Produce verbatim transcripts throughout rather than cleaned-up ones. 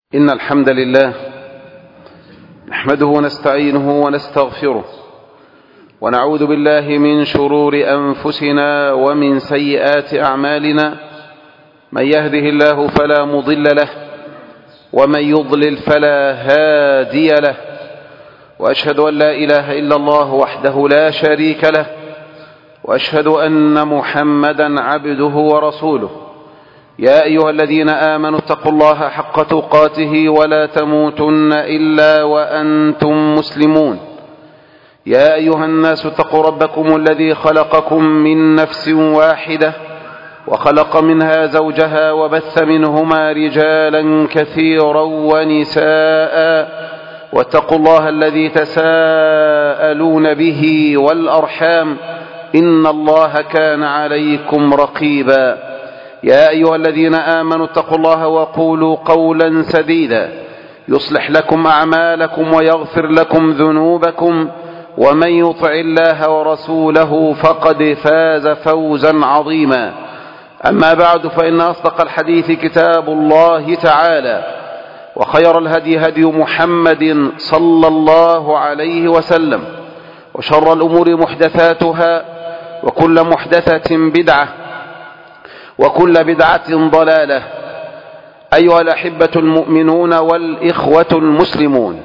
إن الحمد لله نحمده ونستعينه ونستغفره ونعوذ بالله من شرور أنفسنا ومن سيئات أعمالنا. من يهده الله فلا مضل له ومن يضلل فلا هادي له، وأشهد أن لا إله إلا الله وحده لا شريك له، وأشهد أن محمدا عبده ورسوله. يا أيها الذين آمنوا اتقوا الله حق تقاته ولا تموتن إلا وأنتم مسلمون. يا أيها الناس اتقوا ربكم الذي خلقكم من نفس واحدة وخلق منها زوجها وبث منهما رجالا كثيرا ونساء، واتقوا الله الذي تساءلون به والأرحام إن الله كان عليكم رقيبا. يا أيها الذين آمنوا اتقوا الله وقولوا قولا سديدا يصلح لكم أعمالكم ويغفر لكم ذنوبكم، ومن يطع الله ورسوله فقد فاز فوزا عظيما. أما بعد، فإن أصدق الحديث كتاب الله تعالى، وخير الهدي هدي محمد صلى الله عليه وسلم، وشر الأمور محدثاتها، وكل محدثة بدعة، وكل بدعة ضلالة. أيها الأحبة المؤمنون والإخوة المسلمون،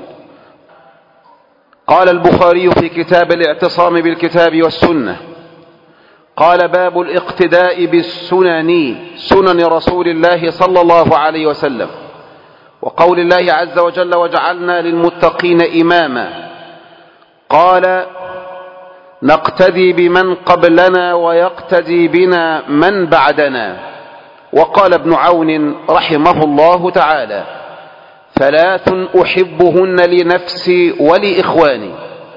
قال البخاري في كتاب الاعتصام بالكتاب والسنة، قال: باب الاقتداء بالسنن، سنن رسول الله صلى الله عليه وسلم، وقول الله عز وجل: وجعلنا للمتقين إماما. قال: نقتدي بمن قبلنا ويقتدي بنا من بعدنا. وقال ابن عون رحمه الله تعالى: ثلاث أحبهن لنفسي ولإخواني: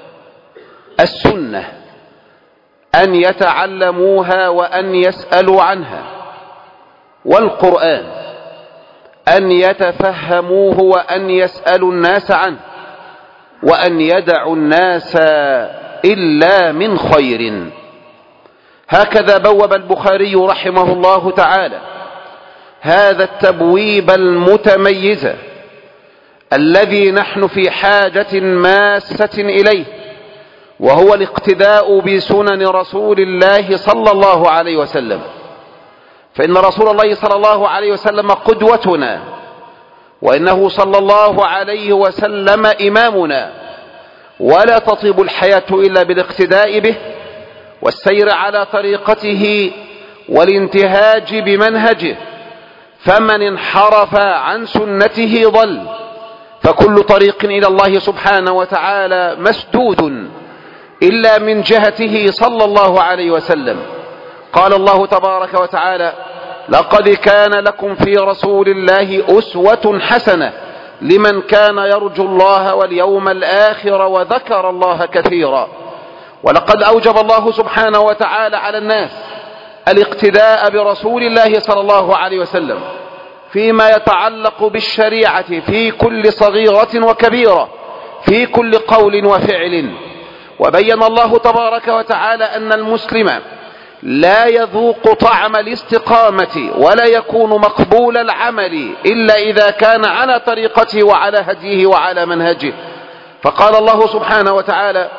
السنة أن يتعلموها وأن يسألوا عنها، والقرآن أن يتفهموه وأن يسألوا الناس عنه، وأن يدعوا الناس إلا من خير. هكذا بوب البخاري رحمه الله تعالى هذا التبويب المتميز الذي نحن في حاجة ماسة إليه، وهو الاقتداء بسنن رسول الله صلى الله عليه وسلم. فإن رسول الله صلى الله عليه وسلم قدوتنا، وإنه صلى الله عليه وسلم إمامنا، ولا تطيب الحياة إلا بالاقتداء به والسير على طريقته والانتهاج بمنهجه. فمن انحرف عن سنته ضل، فكل طريق إلى الله سبحانه وتعالى مسدود إلا من جهته صلى الله عليه وسلم. قال الله تبارك وتعالى: لقد كان لكم في رسول الله أسوة حسنة لمن كان يرجو الله واليوم الآخر وذكر الله كثيرا. ولقد أوجب الله سبحانه وتعالى على الناس الاقتداء برسول الله صلى الله عليه وسلم فيما يتعلق بالشريعة في كل صغيرة وكبيرة، في كل قول وفعل. وبين الله تبارك وتعالى أن المسلم لا يذوق طعم الاستقامة ولا يكون مقبول العمل إلا إذا كان على طريقته وعلى هديه وعلى منهجه. فقال الله سبحانه وتعالى: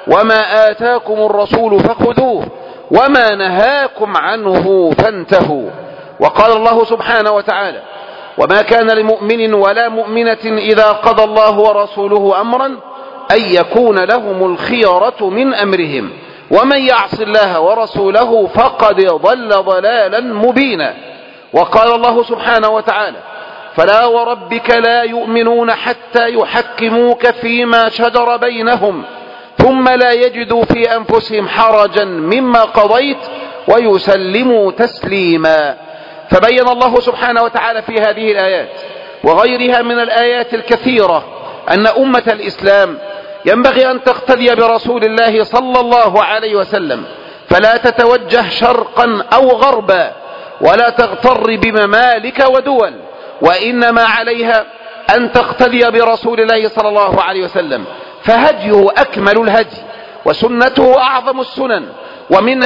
وما آتاكم الرسول فخذوه وما نهاكم عنه فانتهوا. وقال الله سبحانه وتعالى: وما كان لمؤمن ولا مؤمنة إذا قضى الله ورسوله أمرا أن يكون لهم الخيرة من أمرهم ومن يعص الله ورسوله فقد ضل ضلالا مبينا. وقال الله سبحانه وتعالى: فلا وربك لا يؤمنون حتى يحكموك فيما شجر بينهم ثم لا يجدوا في أنفسهم حرجا مما قضيت ويسلموا تسليما. فبين الله سبحانه وتعالى في هذه الآيات وغيرها من الآيات الكثيرة أن أمة الإسلام ينبغي أن تقتدي برسول الله صلى الله عليه وسلم، فلا تتوجه شرقا أو غربا، ولا تغتر بممالك ودول، وإنما عليها أن تقتدي برسول الله صلى الله عليه وسلم، فهديه أكمل الهدي، وسنته أعظم السنن،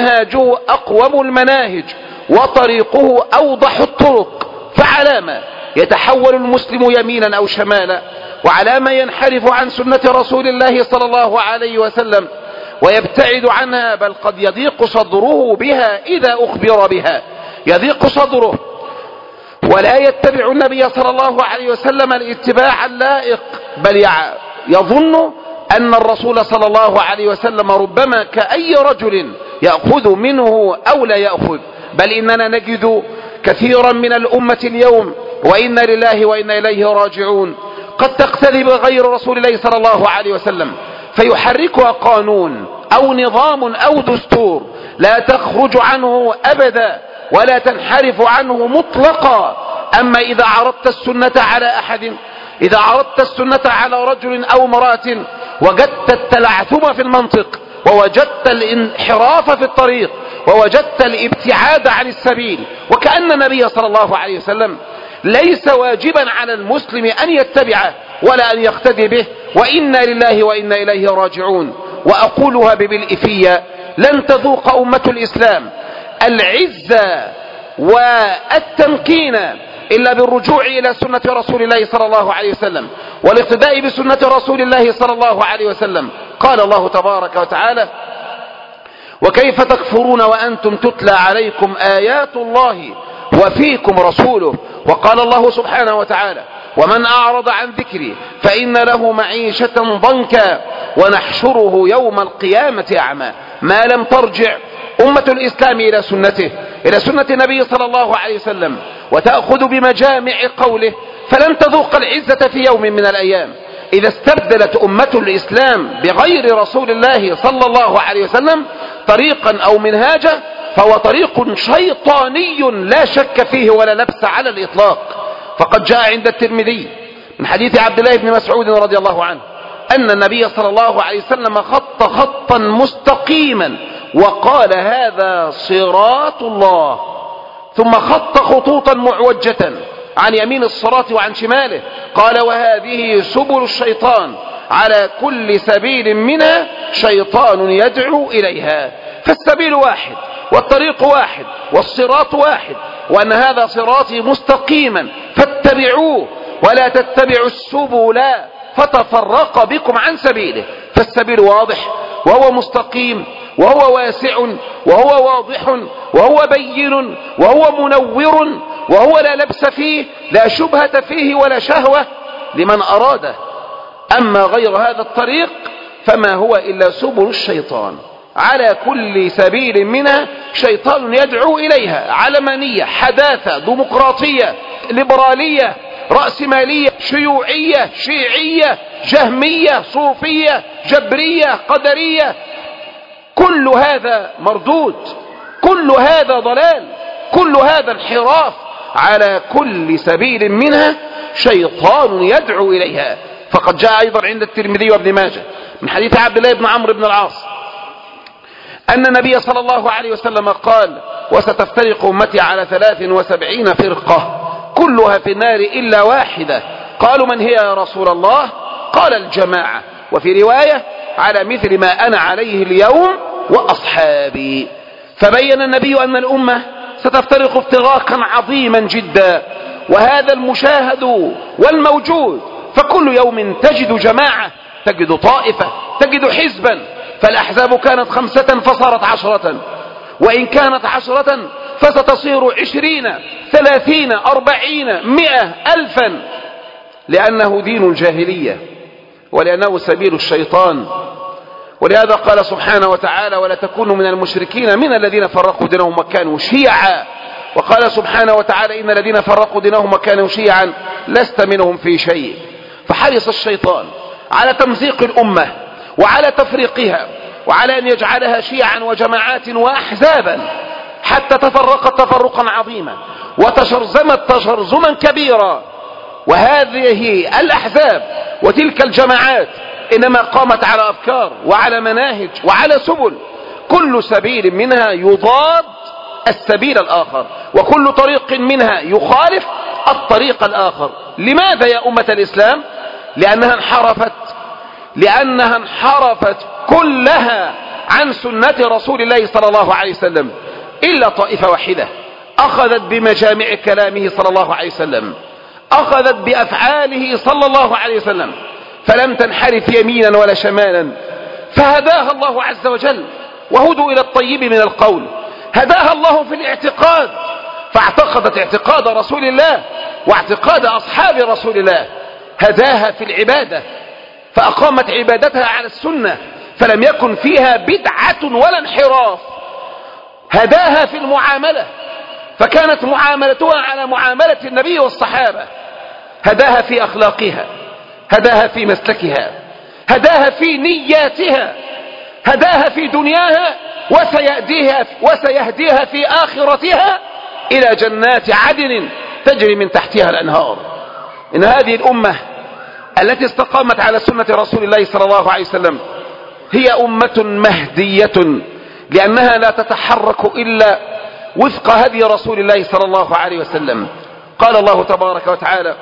ومنهاجه أقوم المناهج، وطريقه أوضح الطرق. فعلامة يتحول المسلم يمينا أو شمالا، وعلى ما ينحرف عن سنة رسول الله صلى الله عليه وسلم ويبتعد عنها، بل قد يضيق صدره بها إذا أخبر بها، يضيق صدره ولا يتبع النبي صلى الله عليه وسلم الاتباع اللائق، بل يظن أن الرسول صلى الله عليه وسلم ربما كأي رجل يأخذ منه أو لا يأخذ. بل إننا نجد كثيرا من الأمة اليوم، وإنا لله وإنا إليه راجعون، قد تقتدي بغير رسول الله صلى الله عليه وسلم فيحركها قانون أو نظام أو دستور لا تخرج عنه أبدا ولا تنحرف عنه مطلقا. أما إذا عرضت السنة على أحد، إذا عرضت السنة على رجل أو امرأة، وجدت التلعثم في المنطق، ووجدت الانحراف في الطريق، ووجدت الابتعاد عن السبيل، وكأن النبي صلى الله عليه وسلم ليس واجبا على المسلم أن يتبعه ولا أن يقتدي به، وإنا لله وإنا إليه راجعون. وأقولها ببالإفية: لن تذوق أمة الإسلام العزة والتمكين إلا بالرجوع إلى سنة رسول الله صلى الله عليه وسلم والاقتداء بسنة رسول الله صلى الله عليه وسلم. قال الله تبارك وتعالى: وكيف تكفرون وأنتم تتلى عليكم آيات الله وفيكم رسوله. وقال الله سبحانه وتعالى: ومن أعرض عن ذكري فإن له معيشة ضنكا ونحشره يوم القيامة أعمى. ما لم ترجع أمة الإسلام إلى سنته، إلى سنة النبي صلى الله عليه وسلم، وتأخذ بمجامع قوله، فلن تذوق العزة في يوم من الأيام. إذا استبدلت أمة الإسلام بغير رسول الله صلى الله عليه وسلم طريقا أو منهاجا فهو طريق شيطاني لا شك فيه ولا لبس على الإطلاق. فقد جاء عند الترمذي من حديث عبد الله بن مسعود رضي الله عنه أن النبي صلى الله عليه وسلم خط خطا مستقيما وقال: هذا صراط الله، ثم خط خطوطا معوجة عن يمين الصراط وعن شماله، قال: وهذه سبل الشيطان، على كل سبيل منها شيطان يدعو إليها. فالسبيل واحد والطريق واحد والصراط واحد، وأن هذا صراطي مستقيما فاتبعوه ولا تتبعوا السبل فتفرق بكم عن سبيله. فالسبيل واضح وهو مستقيم وهو واسع وهو واضح وهو بين وهو منور وهو لا لبس فيه، لا شبهة فيه ولا شهوة لمن أراده. أما غير هذا الطريق فما هو إلا سبل الشيطان، على كل سبيل منها شيطان يدعو إليها، علمانية، حداثة، ديمقراطية، ليبرالية، رأسمالية، شيوعية، شيعية، جهمية، صوفية، جبرية، قدرية. كل هذا مردود، كل هذا ضلال، كل هذا انحراف، على كل سبيل منها شيطان يدعو إليها. فقد جاء أيضا عند الترمذي وابن ماجه من حديث عبد الله بن عمرو بن العاص أن النبي صلى الله عليه وسلم قال: وستفترق أمتي على ثلاث وسبعين فرقة كلها في النار إلا واحدة. قالوا: من هي يا رسول الله؟ قال: الجماعة، وفي رواية: على مثل ما أنا عليه اليوم وأصحابي. فبين النبي أن الأمة ستفترق افتراقا عظيما جدا، وهذا المشاهد والموجود، فكل يوم تجد جماعة، تجد طائفة، تجد حزبا. فالأحزاب كانت خمسة فصارت عشرة، وإن كانت عشرة فستصير عشرين، ثلاثين، أربعين، مئة، ألفا، لأنه دين الجاهلية ولأنه سبيل الشيطان. ولهذا قال سبحانه وتعالى: ولا تكونوا من المشركين من الذين فرقوا دينهم وكانوا شيعا. وقال سبحانه وتعالى: إن الذين فرقوا دينهم وكانوا شيعا لست منهم في شيء. فحرص الشيطان على تمزيق الأمة وعلى تفريقها وعلى أن يجعلها شيعا وجماعات وأحزابا، حتى تفرقت تفرقا عظيما وتشرزمت تشرزما كبيرا. وهذه الأحزاب وتلك الجماعات إنما قامت على أفكار وعلى مناهج وعلى سبل، كل سبيل منها يضاد السبيل الآخر، وكل طريق منها يخالف الطريق الآخر. لماذا يا أمة الإسلام؟ لأنها انحرفت لأنها انحرفت كلها عن سنة رسول الله صلى الله عليه وسلم، إلا طائفة واحدة أخذت بمجامع كلامه صلى الله عليه وسلم، أخذت بأفعاله صلى الله عليه وسلم فلم تنحرف يمينا ولا شمالا، فهداها الله عز وجل، وهدوا إلى الطيب من القول. هداها الله في الاعتقاد فاعتقدت اعتقاد رسول الله واعتقاد أصحاب رسول الله. هداها في العبادة فأقامت عبادتها على السنة فلم يكن فيها بدعة ولا انحراف. هداها في المعاملة فكانت معاملتها على معاملة النبي والصحابة. هداها في أخلاقها، هداها في مسلكها، هداها في نياتها، هداها في دنياها، وسيهديها, وسيهديها في آخرتها إلى جنات عدن تجري من تحتها الأنهار. إن هذه الأمة التي استقامت على سنة رسول الله صلى الله عليه وسلم هي أمة مهدية، لأنها لا تتحرك إلا وفق هدي رسول الله صلى الله عليه وسلم. قال الله تبارك وتعالى: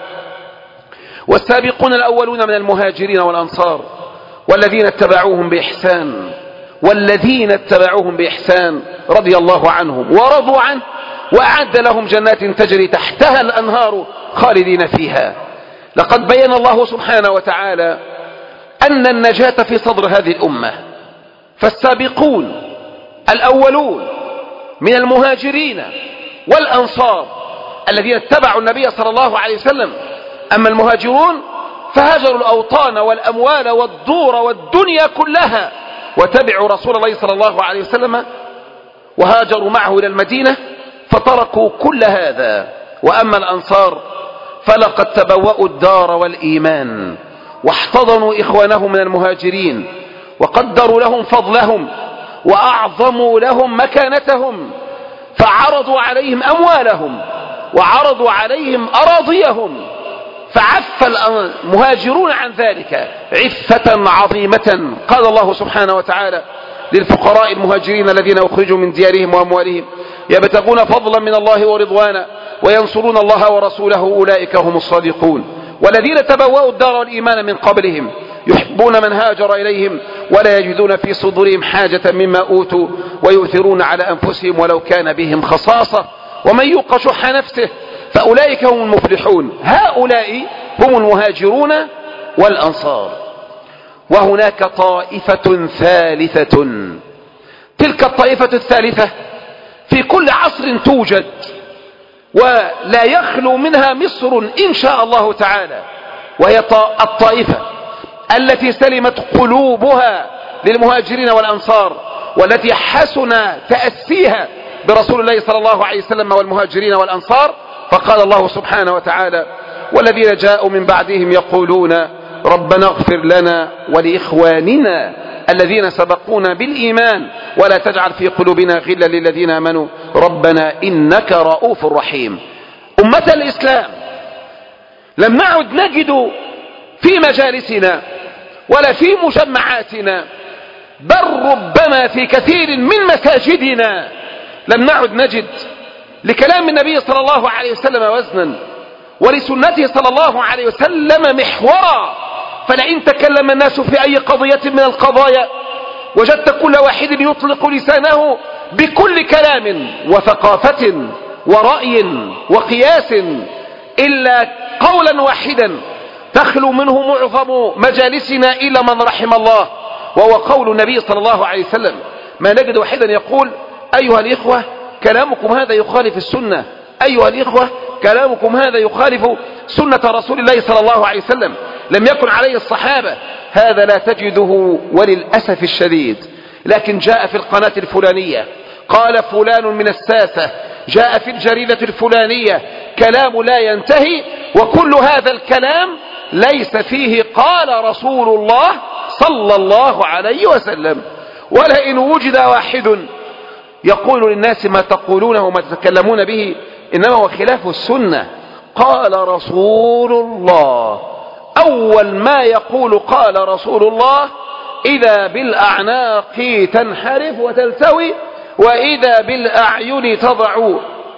والسابقون الأولون من المهاجرين والأنصار والذين اتبعوهم بإحسان والذين اتبعوهم بإحسان رضي الله عنهم ورضوا عنه وأعد لهم جنات تجري تحتها الأنهار خالدين فيها. لقد بين الله سبحانه وتعالى أن النجاة في صدر هذه الأمة، فالسابقون الأولون من المهاجرين والأنصار الذين اتبعوا النبي صلى الله عليه وسلم. أما المهاجرون فهاجروا الأوطان والأموال والدور والدنيا كلها وتبعوا رسول الله صلى الله عليه وسلم وهاجروا معه إلى المدينة فتركوا كل هذا. وأما الأنصار فلقد تبوأوا الدار والإيمان واحتضنوا إخوانهم من المهاجرين وقدروا لهم فضلهم وأعظموا لهم مكانتهم، فعرضوا عليهم أموالهم وعرضوا عليهم أراضيهم، فعف المهاجرون عن ذلك عفة عظيمة. قال الله سبحانه وتعالى للفقراء المهاجرين الذين أخرجوا من ديارهم وأموالهم يبتغون فضلا من الله ورضوانا وينصرون الله ورسوله أولئك هم الصادقون. والذين تبوأوا الدار والإيمان من قبلهم يحبون من هاجر إليهم ولا يجدون في صدورهم حاجة مما أوتوا ويؤثرون على أنفسهم ولو كان بهم خصاصة ومن يوق شح نفسه فأولئك هم المفلحون. هؤلاء هم المهاجرون والأنصار. وهناك طائفة ثالثة، تلك الطائفة الثالثة في كل عصر توجد ولا يخلو منها مصر إن شاء الله تعالى، وهي الطائفة التي سلمت قلوبها للمهاجرين والأنصار والتي حسن تأسيها برسول الله صلى الله عليه وسلم والمهاجرين والأنصار. فقال الله سبحانه وتعالى: والذين جاءوا من بعدهم يقولون ربنا اغفر لنا ولإخواننا الذين سبقونا بالإيمان ولا تجعل في قلوبنا غلا للذين آمنوا ربنا إنك رؤوف رحيم. أمة الإسلام، لم نعد نجد في مجالسنا ولا في مجمعاتنا بل ربما في كثير من مساجدنا لم نعد نجد لكلام النبي صلى الله عليه وسلم وزنا ولسنته صلى الله عليه وسلم محورا. فلئن تكلم الناس في أي قضية من القضايا وجدت كل واحد يطلق لسانه بكل كلام وثقافة ورأي وقياس إلا قولا واحدا تخلو منه معظم مجالسنا إلا من رحم الله، وهو قول النبي صلى الله عليه وسلم. ما نجد واحدا يقول: أيها الإخوة كلامكم هذا يخالف السنة، أيها الإخوة كلامكم هذا يخالف سنة رسول الله صلى الله عليه وسلم، لم يكن عليه الصحابة. هذا لا تجده وللأسف الشديد. لكن جاء في القناة الفلانية قال فلان من الساسة، جاء في الجريدة الفلانية كلام لا ينتهي، وكل هذا الكلام ليس فيه قال رسول الله صلى الله عليه وسلم. ولئن وجد واحد يقول للناس ما تقولونه وما تتكلمون به إنما هو خلاف السنة، قال رسول الله، أول ما يقول قال رسول الله إذا بالأعناق تنحرف وتلتوي وإذا بالأعين تضع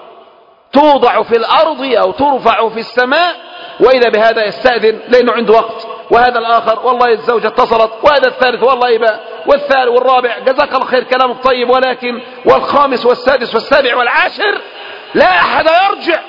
توضع في الأرض أو ترفع في السماء، وإذا بهذا يستأذن لأنه عنده وقت، وهذا الآخر والله الزوجة اتصلت، وهذا الثالث والله يبقى، والثالث والرابع جزاك الله خير كلامك طيب، ولكن والخامس والسادس والسابع والعاشر لا أحد يرجع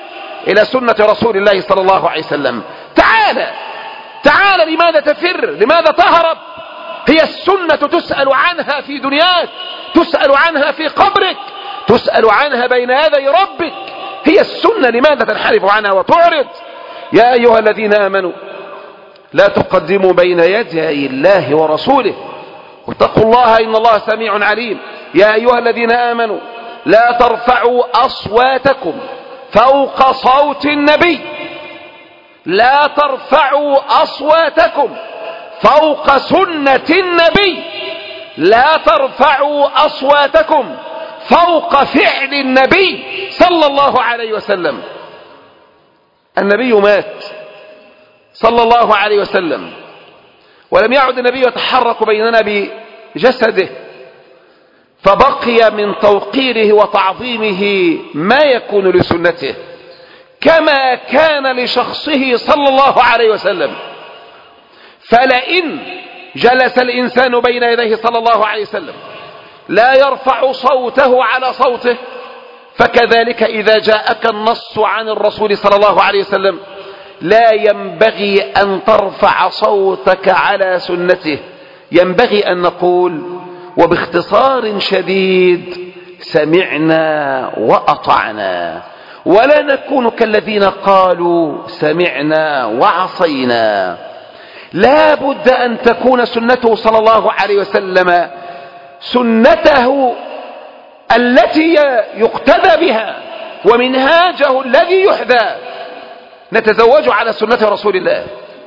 إلى سنة رسول الله صلى الله عليه وسلم. تعال تعال، لماذا تفر؟ لماذا تهرب؟ هي السنة تسأل عنها في دنياك، تسأل عنها في قبرك، تسأل عنها بين يدي ربك. هي السنة، لماذا تنحرف عنها وتعرض؟ يا أيها الذين آمنوا لا تقدموا بين يدي الله ورسوله واتقوا الله إن الله سميع عليم. يا أيها الذين آمنوا لا ترفعوا أصواتكم فوق صوت النبي، لا ترفعوا أصواتكم فوق سنة النبي، لا ترفعوا أصواتكم فوق فعل النبي صلى الله عليه وسلم. النبي مات صلى الله عليه وسلم، ولم يعد النبي يتحرك بيننا بجسده، فبقي من توقيره وتعظيمه ما يكون لسنته كما كان لشخصه صلى الله عليه وسلم. فلئن جلس الإنسان بين يديه صلى الله عليه وسلم لا يرفع صوته على صوته، فكذلك إذا جاءك النص عن الرسول صلى الله عليه وسلم لا ينبغي أن ترفع صوتك على سنته. ينبغي أن نقول وباختصار شديد سمعنا وأطعنا، ولا نكون كالذين قالوا سمعنا وعصينا. لا بد أن تكون سنته صلى الله عليه وسلم سنته التي يقتدى بها ومنهاجه الذي يحذى. نتزوج على سنة رسول الله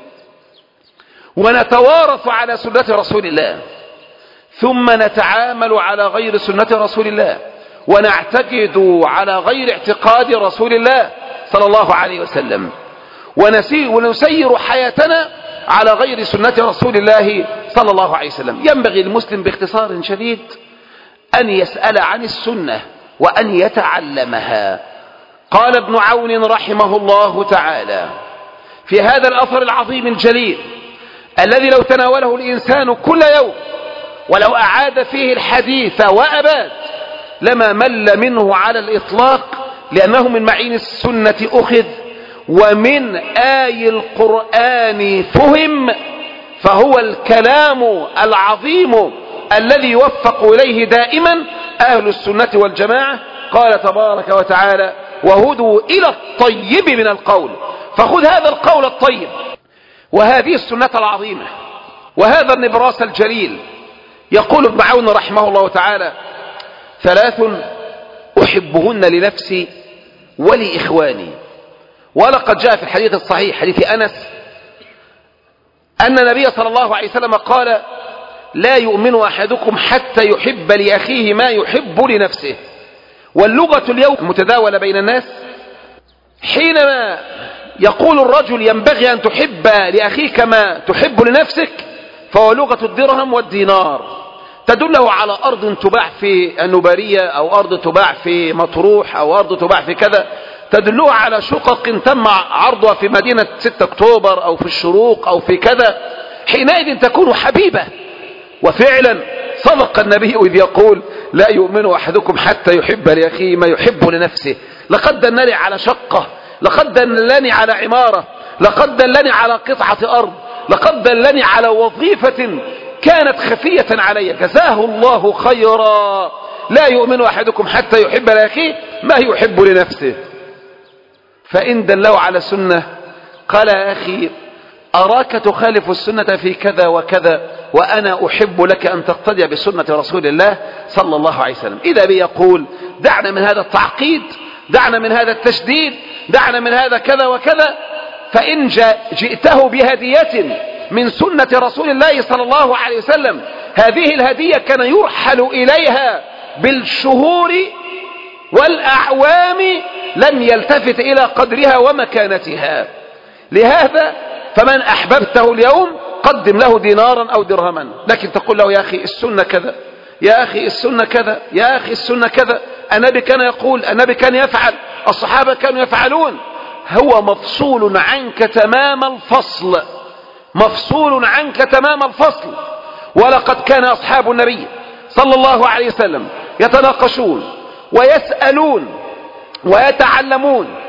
ونتوارث على سنة رسول الله، ثم نتعامل على غير سنة رسول الله ونعتقد على غير اعتقاد رسول الله صلى الله عليه وسلم، ونسير حياتنا على غير سنة رسول الله صلى الله عليه وسلم. ينبغي المسلم باختصار شديد أن يسأل عن السنة وأن يتعلمها. قال ابن عون رحمه الله تعالى في هذا الأثر العظيم الجليل الذي لو تناوله الإنسان كل يوم ولو أعاد فيه الحديث وأباد لما مل منه على الإطلاق، لأنه من معين السنة أخذ ومن آي القرآن فهم، فهو الكلام العظيم الذي يوفق إليه دائما أهل السنة والجماعة. قال تبارك وتعالى وهدوا إلى الطيب من القول، فخذ هذا القول الطيب وهذه السنة العظيمة وهذا النبراس الجليل. يقول ابن عون رحمه الله تعالى ثلاث أحبهن لنفسي ولإخواني. ولقد جاء في الحديث الصحيح حديث أنس أن النبي صلى الله عليه وسلم قال لا يؤمن أحدكم حتى يحب لأخيه ما يحب لنفسه. واللغة اليوم متداولة بين الناس، حينما يقول الرجل ينبغي أن تحب لأخيك ما تحب لنفسك، فهو لغة الدرهم والدينار، تدله على أرض تباع في النبارية أو أرض تباع في مطروح أو أرض تباع في كذا، تدلها على شقق تم عرضها في مدينة ستة أكتوبر أو في الشروق أو في كذا، حينئذ تكون حبيبة. وفعلا صدق النبي إذ يقول لا يؤمن أحدكم حتى يحب لأخيه ما يحب لنفسه. لقد دلني على شقة، لقد دلني على عمارة، لقد دلني على قطعة أرض، لقد دلني على وظيفة كانت خفية علي، جزاه الله خيرا. لا يؤمن أحدكم حتى يحب لأخيه ما يحب لنفسه. فإن دلوا على سنة قال يا أخي أراك تخالف السنة في كذا وكذا وأنا أحب لك أن تقتدي بسنة رسول الله صلى الله عليه وسلم. إذا بيقول دعنا من هذا التعقيد، دعنا من هذا التشديد، دعنا من هذا كذا وكذا. فإن جئته بهدية من سنة رسول الله صلى الله عليه وسلم، هذه الهدية كان يرحل إليها بالشهور والأعوام لم يلتفت إلى قدرها ومكانتها. لهذا فمن أحببته اليوم قدم له دينارا أو درهما، لكن تقول له يا أخي السنة كذا، يا أخي السنة كذا، يا أخي السنة كذا، النبي كان يقول، النبي كان يفعل، الصحابة كانوا يفعلون. هو مفصول عنك تمام الفصل، مفصول عنك تمام الفصل. ولقد كان أصحاب النبي صلى الله عليه وسلم يتناقشون ويسألون ويتعلمون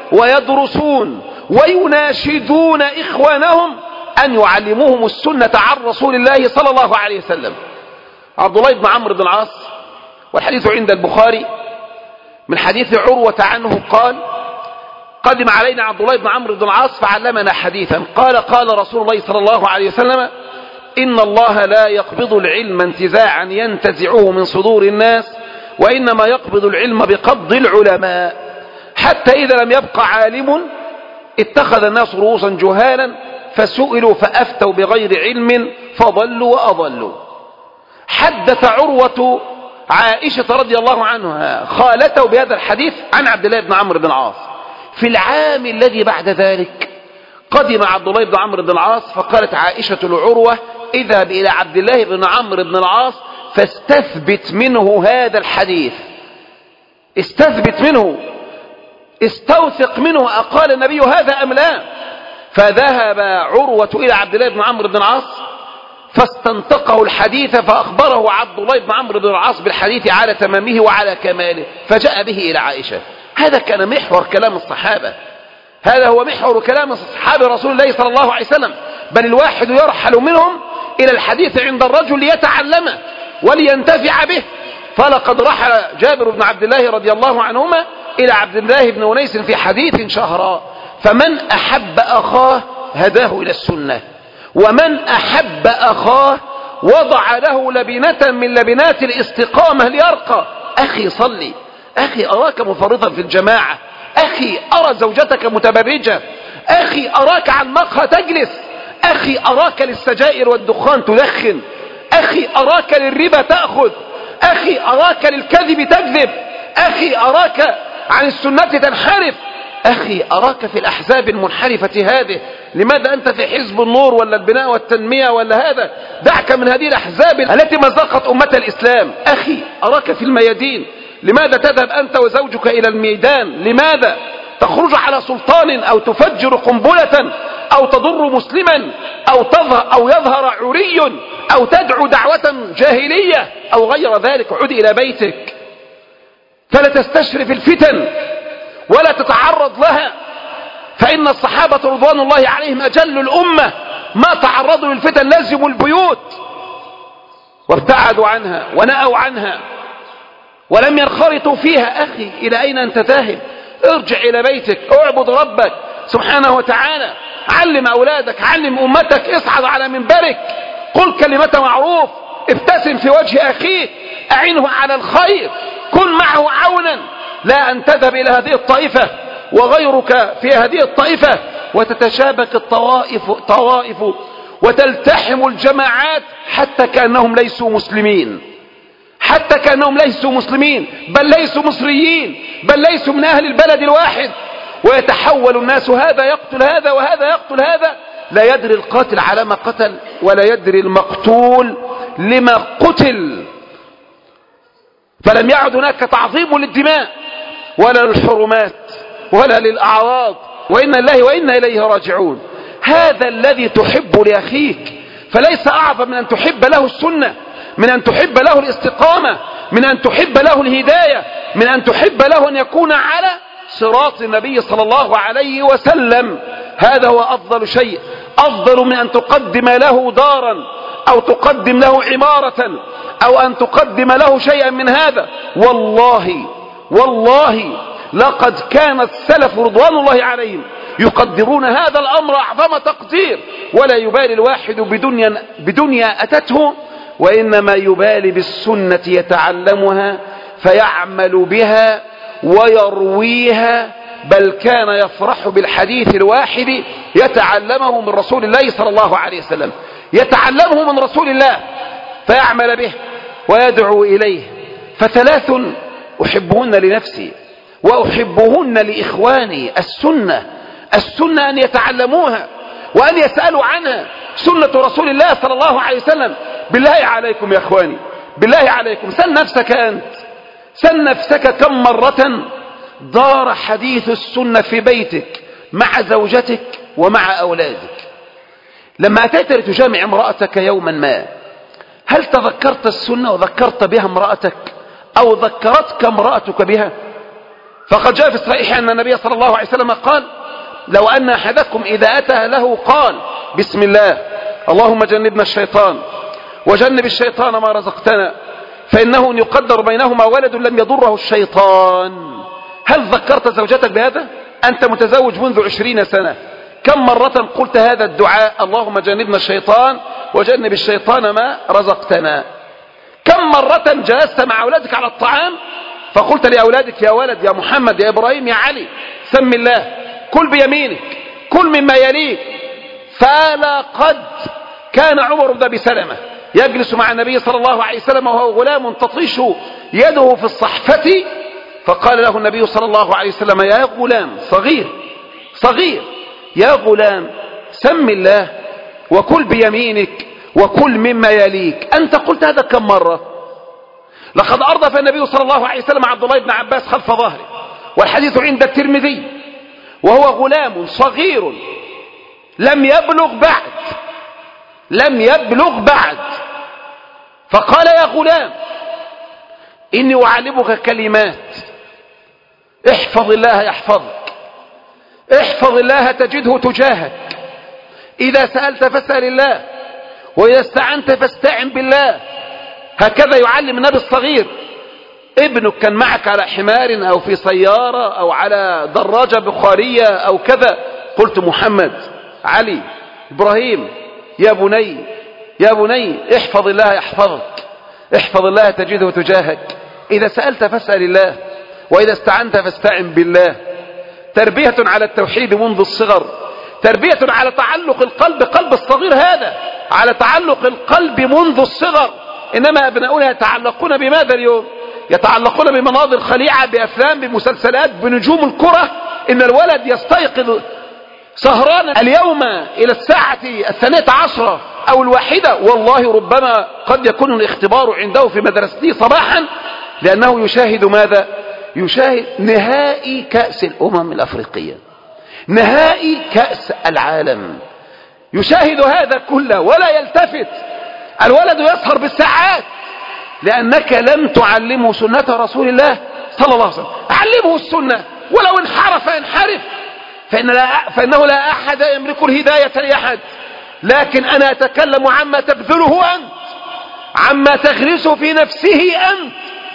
ويدرسون ويناشدون إخوانهم أن يعلموهم السنة عن رسول الله صلى الله عليه وسلم. عبد الله بن عمرو بن العاص، والحديث عند البخاري من حديث عروة عنه قال: قدم علينا عبد الله بن عمرو بن العاص فعلمنا حديثا قال: قال رسول الله صلى الله عليه وسلم: إن الله لا يقبض العلم انتزاعا ينتزعه من صدور الناس، وإنما يقبض العلم بقبض العلماء، حتى إذا لم يبق عالم اتخذ الناس رؤوسا جهالا فسئلوا فأفتوا بغير علم فضلوا وأضلوا. حدث عروة عائشة رضي الله عنها خالته بهذا الحديث عن عبد الله بن عمرو بن العاص. في العام الذي بعد ذلك قدم عبد الله بن عمرو بن العاص، فقالت عائشة لعروة: اذهب إلى عبد الله بن عمرو بن العاص فاستثبت منه هذا الحديث، استثبت منه، استوثق منه، أقال النبي هذا أم لا؟ فذهب عروة إلى عبد الله بن عمرو بن العاص فاستنطقه الحديث، فأخبره عبد الله بن عمرو بن العاص بالحديث على تمامه وعلى كماله، فجاء به إلى عائشة. هذا كان محور كلام الصحابة، هذا هو محور كلام أصحاب رسول الله صلى الله عليه وسلم. بل الواحد يرحل منهم إلى الحديث عند الرجل ليتعلمه ولينتفع به. فلقد رحل جابر بن عبد الله رضي الله عنهما إلى عبد الله بن أنيس في حديث شهراء: فمن أحب أخاه هداه إلى السنة، ومن أحب أخاه وضع له لبنة من لبنات الاستقامة ليرقى. أخي صلي، أخي أراك مفرطا في الجماعة، أخي أرى زوجتك متبرجة، أخي أراك عن مقهى تجلس، أخي أراك للسجائر والدخان تدخن، أخي أراك للربا تأخذ، أخي أراك للكذب تكذب، أخي أراك عن السنة تنحرف، أخي أراك في الأحزاب المنحرفة هذه. لماذا أنت في حزب النور ولا البناء والتنمية ولا هذا؟ دعك من هذه الأحزاب التي مزقت أمة الإسلام. أخي أراك في الميادين، لماذا تذهب أنت وزوجك إلى الميدان؟ لماذا تخرج على سلطان أو تفجر قنبلة أو تضر مسلما أو تظهر أو يظهر عري أو تدعو دعوة جاهلية أو غير ذلك؟ عد إلى بيتك فلا تستشرف الفتن ولا تتعرض لها، فإن الصحابة رضوان الله عليهم أجل الأمة ما تعرضوا للفتن، لزموا البيوت وابتعدوا عنها ونأوا عنها ولم ينخرطوا فيها. أخي إلى أين أنت ذاهب؟ ارجع إلى بيتك، اعبد ربك سبحانه وتعالى، علم أولادك، علم أمتك، اصعد على منبرك، قل كلمة معروف، ابتسم في وجه أخيك، أعنه على الخير، كن معه عونا، لا أن تذهب إلى هذه الطائفة وغيرك في هذه الطائفة وتتشابك الطوائف طوائف وتلتحم الجماعات حتى كأنهم ليسوا مسلمين، حتى كأنهم ليسوا مسلمين، بل ليسوا مصريين، بل ليسوا من أهل البلد الواحد، ويتحول الناس، هذا يقتل هذا وهذا يقتل هذا، لا يدري القاتل على ما قتل ولا يدري المقتول لما قتل. فلم يعد هناك تعظيم للدماء ولا للحرمات ولا للأعراض، وإنا لله وإنا إليه راجعون. هذا الذي تحب لأخيك، فليس أعظم من أن تحب له السنة، من أن تحب له الاستقامة، من أن تحب له الهداية، من أن تحب له أن يكون على صراط النبي صلى الله عليه وسلم. هذا هو أفضل شيء، أفضل من أن تقدم له دارا أو تقدم له عمارة أو أن تقدم له شيئا من هذا. والله والله لقد كان السلف رضوان الله عليهم يقدرون هذا الأمر أعظم تقدير، ولا يبالي الواحد بدنيا, بدنيا أتته، وإنما يبالي بالسنة يتعلمها فيعمل بها ويرويها، بل كان يفرح بالحديث الواحد يتعلمه من رسول الله صلى الله عليه وسلم، يتعلمه من رسول الله فيعمل به ويدعو إليه. فثلاث أحبهن لنفسي وأحبهن لإخواني: السنة، السنة أن يتعلموها وأن يسألوا عنها، سنة رسول الله صلى الله عليه وسلم. بالله عليكم يا إخواني، بالله عليكم سل نفسك أنت، سل نفسك كم مرة دار حديث السنة في بيتك مع زوجتك ومع أولادك. لما أتيت لتجامع امرأتك يوما ما، هل تذكرت السنة وذكرت بها امرأتك أو ذكرتك امرأتك بها؟ فقد جاء في الصحيح أن النبي صلى الله عليه وسلم قال: لو أن أحدكم إذا أتى له قال: بسم الله اللهم جنبنا الشيطان وجنب الشيطان ما رزقتنا، فإنه يقدر بينهما ولد لم يضره الشيطان. هل ذكرت زوجتك بهذا؟ أنت متزوج منذ عشرين سنة، كم مرة قلت هذا الدعاء: اللهم جنبنا الشيطان وجنب الشيطان ما رزقتنا؟ كم مرة جلست مع أولادك على الطعام فقلت لأولادك: يا ولد، يا محمد، يا إبراهيم، يا علي، سم الله، كل بيمينك، كل مما يليك. فلقد كان عمر بن أبي سلمة يجلس مع النبي صلى الله عليه وسلم وهو غلام تطيش يده في الصحفة، فقال له النبي صلى الله عليه وسلم: يا غلام، صغير صغير، يا غلام، سم الله وكل بيمينك وكل مما يليك. أنت قلت هذا كم مرة؟ لقد أردف النبي صلى الله عليه وسلم عبد الله بن عباس خلف ظهره، والحديث عند الترمذي، وهو غلام صغير لم يبلغ بعد لم يبلغ بعد فقال: يا غلام، إني أعلمك كلمات، احفظ الله يحفظك، احفظ الله تجده تجاهك، إذا سألت فاسأل الله، وإذا استعنت فاستعن بالله. هكذا يعلم النبي الصغير. ابنك كان معك على حمار أو في سيارة أو على دراجة بخارية أو كذا، قلت: محمد، علي، إبراهيم، يا بني يا بني احفظ الله يحفظك، احفظ الله تجده تجاهك، إذا سألت فاسأل الله، وإذا استعنت فاستعن بالله. تربية على التوحيد منذ الصغر، تربية على تعلق القلب، قلب الصغير هذا على تعلق القلب منذ الصغر. إنما أبناؤنا يتعلقون بماذا اليوم؟ يتعلقون بمناظر خليعة، بأفلام، بمسلسلات، بنجوم الكرة. إن الولد يستيقظ سهرانا اليوم إلى الساعة الثانية عشرة أو الواحدة، والله ربما قد يكون الاختبار عنده في مدرسته صباحا، لأنه يشاهد ماذا؟ يشاهد نهائي كأس الأمم الأفريقية، نهائي كأس العالم، يشاهد هذا كله ولا يلتفت. الولد يسهر بالساعات لأنك لم تعلمه سنة رسول الله صلى الله عليه وسلم. علمه السنة، ولو انحرف انحرف، فإن لا فإنه لا أحد يملك الهداية لأحد، لكن أنا أتكلم عما تبذله أنت، عما تغرسه في نفسه أنت.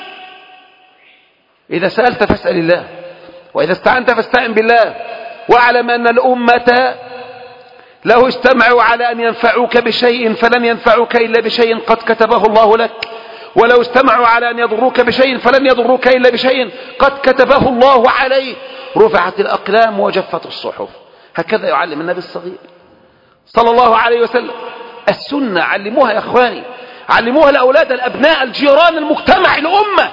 إذا سألت فاسأل الله، وإذا استعنت فاستعن بالله، واعلم أن الأمة لو اجتمعوا على أن ينفعوك بشيء فلن ينفعوك إلا بشيء قد كتبه الله لك، ولو اجتمعوا على أن يضروك بشيء فلن يضروك إلا بشيء قد كتبه الله عليك. رفعت الأقلام وجفت الصحف. هكذا يعلم النبي الصغير صلى الله عليه وسلم. السنة علموها يا أخواني، علموها الأولاد، الأبناء، الجيران، المجتمع، الأمة.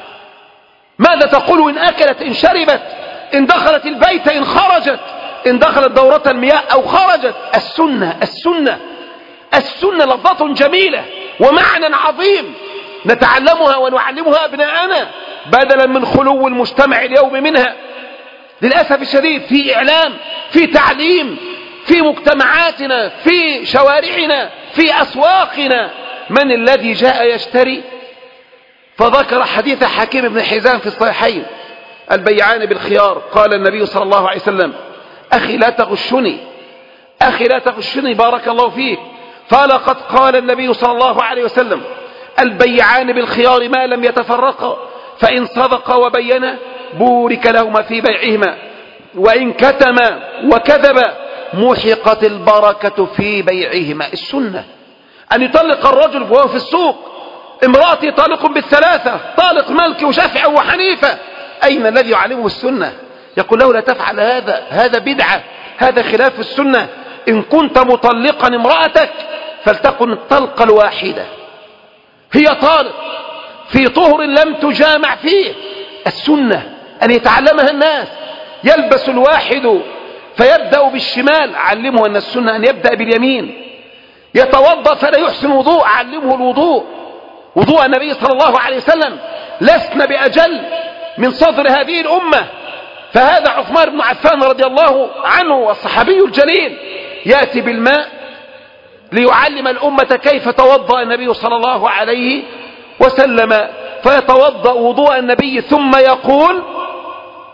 ماذا تقول إن أكلت، إن شربت، إن دخلت البيت، إن خرجت، إن دخلت دورة المياه أو خرجت؟ السنة السنة السنة لفظة جميلة ومعنى عظيم نتعلمها ونعلمها أبناءنا بدلا من خلو المجتمع اليوم منها. للأسف الشديد في إعلام، في تعليم، في مجتمعاتنا، في شوارعنا، في أسواقنا، من الذي جاء يشتري؟ فذكر حديث حكيم بن حزام في الصحيحين: البيعان بالخيار. قال النبي صلى الله عليه وسلم: أخي لا تغشني، أخي لا تغشني، بارك الله فيك. فلقد قال النبي صلى الله عليه وسلم: البيعان بالخيار ما لم يتفرقا، فإن صدقا وبينا بورك لهما في بيعهما، وإن كتما وكذبا محقت البركة في بيعهما. السنة أن يطلق الرجل وهو في السوق: امرأتي طالق بالثلاثة، طالق مالك وشافعي وحنيفة. أين الذي يعلمه السنة؟ يقول له: لا تفعل هذا، هذا بدعة، هذا خلاف السنة. إن كنت مطلقا امرأتك فلتكن الطلقة الواحدة، هي طالق في طهر لم تجامع فيه. السنة أن يتعلمها الناس. يلبس الواحد فيبدأ بالشمال، علمه أن السنة أن يبدأ باليمين. يتوضأ فلا يحسن وضوء، علمه الوضوء، وضوء النبي صلى الله عليه وسلم. لسنا بأجل من صدر هذه الأمة. فهذا عثمان بن عفان رضي الله عنه والصحابي الجليل يأتي بالماء ليعلم الأمة كيف توضأ النبي صلى الله عليه وسلم، فيتوضأ وضوء النبي ثم يقول: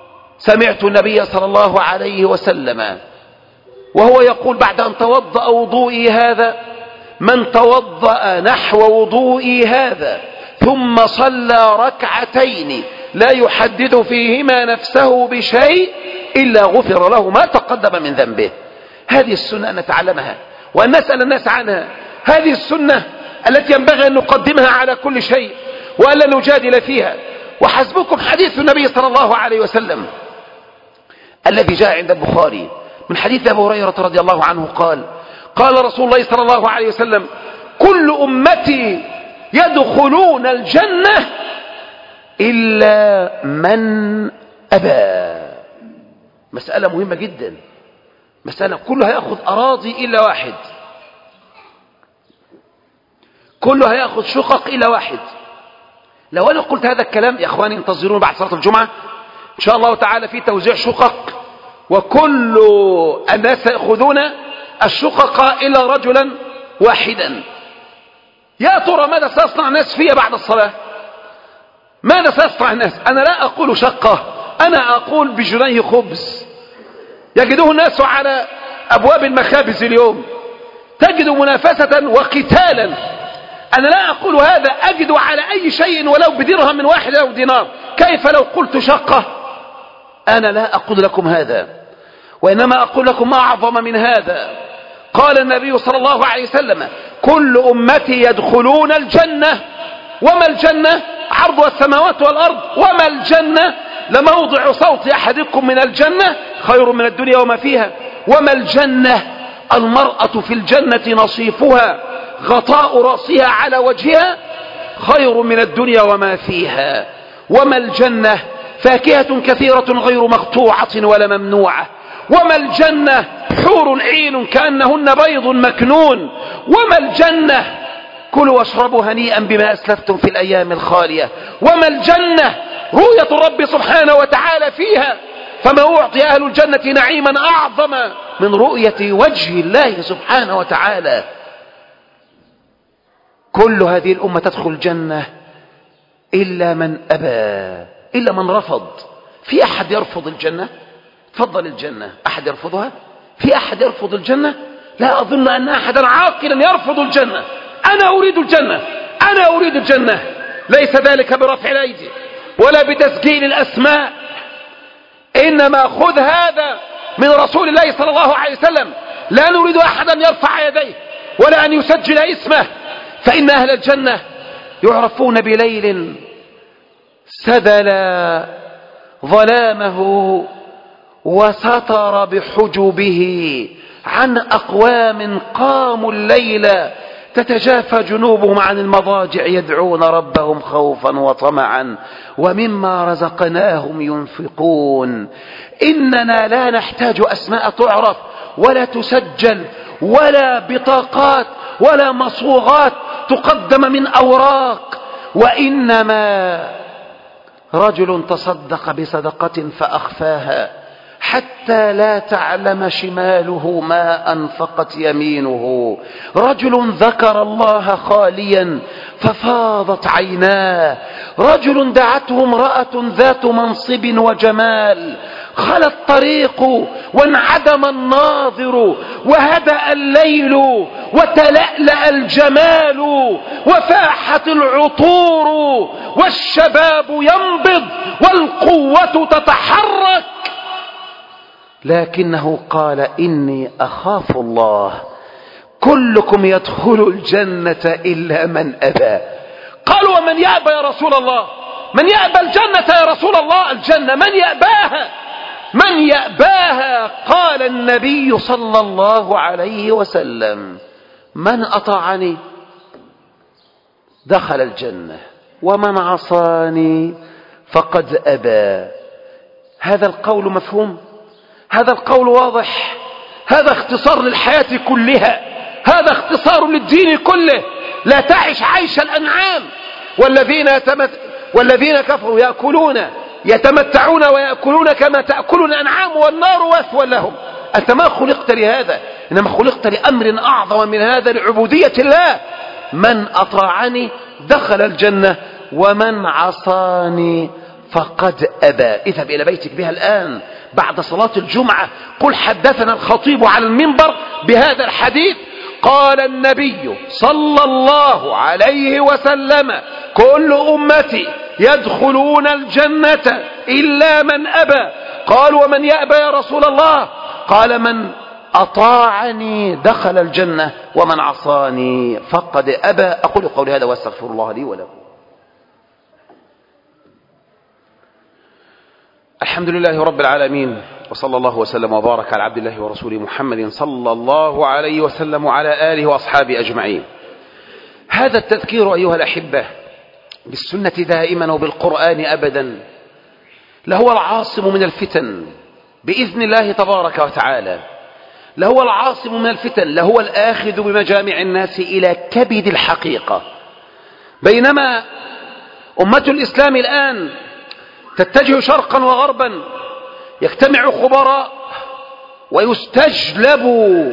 سمعت النبي صلى الله عليه وسلم وهو يقول بعد أن توضأ وضوئي هذا: من توضأ نحو وضوئي هذا ثم صلى ركعتين لا يحدث فيهما نفسه بشيء إلا غفر له ما تقدم من ذنبه. هذه السنة أن نتعلمها وأن نسأل الناس عنها. هذه السنة التي ينبغي أن نقدمها على كل شيء وألا نجادل فيها. وحسبكم حديث النبي صلى الله عليه وسلم الذي جاء عند البخاري من حديث أبي هريرة رضي الله عنه قال: قال رسول الله صلى الله عليه وسلم: كل أمتي يدخلون الجنة إلا من أبى. مسألة مهمة جدا، مسألة كله هيأخذ أراضي إلا واحد، كله هيأخذ شقق إلا واحد. لو أنا قلت هذا الكلام يا أخواني انتظرون بعد صلاة الجمعة إن شاء الله تعالى في توزيع شقق، وكل الناس يأخذون الشقق إلا رجلا واحدا. يا ترى ماذا سيصنع الناس فيها بعد الصلاة؟ ماذا سيصنع الناس؟ أنا لا أقول شقة، أنا أقول بجنيه خبز يجده الناس على أبواب المخابز اليوم، تجد منافسة وقتالا. أنا لا أقول هذا، أجد على أي شيء ولو بدرهم من واحد أو دينار. كيف لو قلت شقة؟ أنا لا أقول لكم هذا، وإنما أقول لكم ما أعظم من هذا. قال النبي صلى الله عليه وسلم: كل أمتي يدخلون الجنة. وما الجنة؟ عرضها السماوات والأرض. وما الجنة؟ لموضع صوت أحدكم من الجنة خير من الدنيا وما فيها. وما الجنة؟ المرأة في الجنة نصيفها غطاء رأسها على وجهها خير من الدنيا وما فيها. وما الجنة؟ فاكهة كثيرة غير مقطوعة ولا ممنوعة. وما الجنة؟ حور عين كأنهن بيض مكنون. وما الجنة؟ كلوا واشربوا هنيئا بما أسلفتم في الأيام الخالية. وما الجنة؟ رؤية الرب سبحانه وتعالى فيها، فما أعطي أهل الجنة نعيما أعظم من رؤية وجه الله سبحانه وتعالى. كل هذه الأمة تدخل الجنة إلا من أبى، إلا من رفض. في أحد يرفض الجنة؟ تفضل الجنة، أحد يرفضها؟ في أحد يرفض الجنة؟ لا أظن أن أحدا عاقلا يرفض الجنة. أنا أريد الجنة، أنا أريد الجنة. ليس ذلك برفع الأيدي ولا بتسجيل الأسماء، إنما خذ هذا من رسول الله صلى الله عليه وسلم. لا نريد أحدا يرفع يديه ولا أن يسجل اسمه، فإن أهل الجنة يعرفون بليل سدل ظلامه وستر بحجبه عن أقوام قاموا الليل تتجافى جنوبهم عن المضاجع يدعون ربهم خوفا وطمعا ومما رزقناهم ينفقون. إننا لا نحتاج أسماء تعرف ولا تسجل ولا بطاقات ولا مصوغات تقدم من أوراق، وإنما رجل تصدق بصدقة فأخفاها حتى لا تعلم شماله ما أنفقت يمينه. رجل ذكر الله خاليا ففاضت عيناه. رجل دعته امرأة ذات منصب وجمال خلى الطريق وانعدم الناظر وهدأ الليل وتلألأ الجمال وفاحت العطور والشباب ينبض والقوة تتحرك، لكنه قال: إني أخاف الله. كلكم يدخل الجنة إلا من أبى. قالوا: ومن يأبى يا رسول الله؟ من يأبى الجنة يا رسول الله؟ الجنة من يأباها؟ من يأباها؟ قال النبي صلى الله عليه وسلم: من أطاعني دخل الجنة ومن عصاني فقد أبى. هذا القول مفهوم؟ هذا القول واضح؟ هذا اختصار للحياة كلها، هذا اختصار للدين كله. لا تعش عيش الأنعام. والذين, يتمت... والذين كفروا يأكلون يتمتعون ويأكلون كما تأكل الأنعام والنار مثوى لهم. أنت ما خلقت لهذا، إنما خلقت لأمر أعظم من هذا، لعبودية الله. من أطاعني دخل الجنة ومن عصاني فقد أبى. اذهب إلى بيتك بها الآن بعد صلاة الجمعة، قل حدثنا الخطيب على المنبر بهذا الحديث: قال النبي صلى الله عليه وسلم: كل أمتي يدخلون الجنة إلا من أبى. قال: ومن يأبى يا رسول الله؟ قال: من أطاعني دخل الجنة ومن عصاني فقد أبى. أقول قولي هذا واستغفر الله لي ولكم. الحمد لله رب العالمين، وصلى الله وسلم وبارك على عبد الله ورسوله محمد صلى الله عليه وسلم وعلى آله وأصحابه أجمعين. هذا التذكير أيها الأحبة بالسنة دائما وبالقرآن أبدا لهو العاصم من الفتن بإذن الله تبارك وتعالى، لهو العاصم من الفتن، لهو الآخذ بمجامع الناس إلى كبد الحقيقة. بينما أمة الإسلام الآن تتجه شرقا وغربا، يجتمع خبراء ويستجلب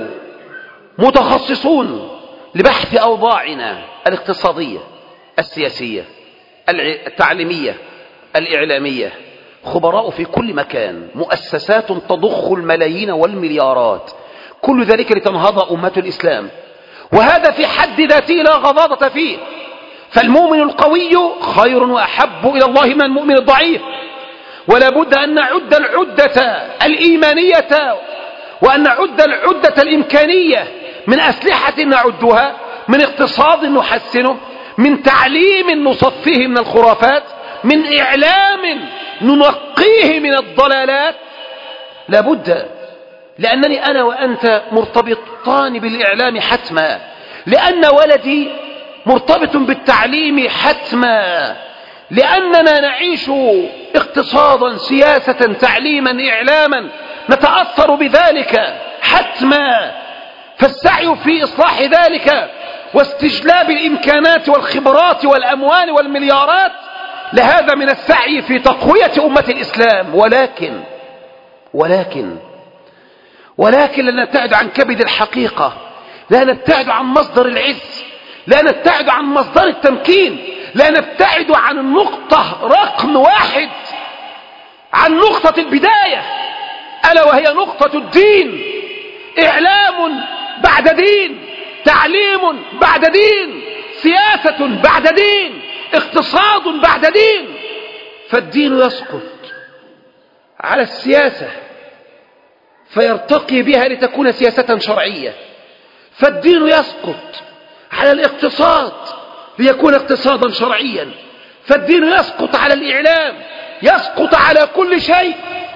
متخصصون لبحث أوضاعنا الاقتصادية، السياسية، التعليمية، الإعلامية، خبراء في كل مكان، مؤسسات تضخ الملايين والمليارات، كل ذلك لتنهض أمة الإسلام. وهذا في حد ذاته لا غضاضة فيه، فالمؤمن القوي خير وأحب إلى الله من المؤمن الضعيف. ولا بد أن نعد العدة الإيمانية وأن نعد العدة الإمكانية من أسلحة نعدها، من اقتصاد نحسنه، من تعليم نصفيه من الخرافات، من إعلام ننقيه من الضلالات. لا بد، لأنني أنا وأنت مرتبطان بالإعلام حتما، لأن ولدي مرتبط بالتعليم حتما، لأننا نعيش اقتصادا، سياسة، تعليما، إعلاما، نتأثر بذلك حتما. فالسعي في إصلاح ذلك واستجلاب الإمكانات والخبرات والأموال والمليارات لهذا من السعي في تقوية أمة الإسلام. ولكن ولكن ولكن لا نبتعد عن كبد الحقيقة، لا نبتعد عن مصدر العز، لا نبتعد عن مصدر التمكين، لا نبتعد عن النقطة رقم واحد، عن نقطة البداية، ألا وهي نقطة الدين. إعلام بعد دين، تعليم بعد دين، سياسة بعد دين، اقتصاد بعد دين. فالدين يسقط على السياسة فيرتقي بها لتكون سياسة شرعية، فالدين يسقط على الاقتصاد ليكون اقتصادا شرعيا، فالدين يسقط على الإعلام، يسقط على كل شيء،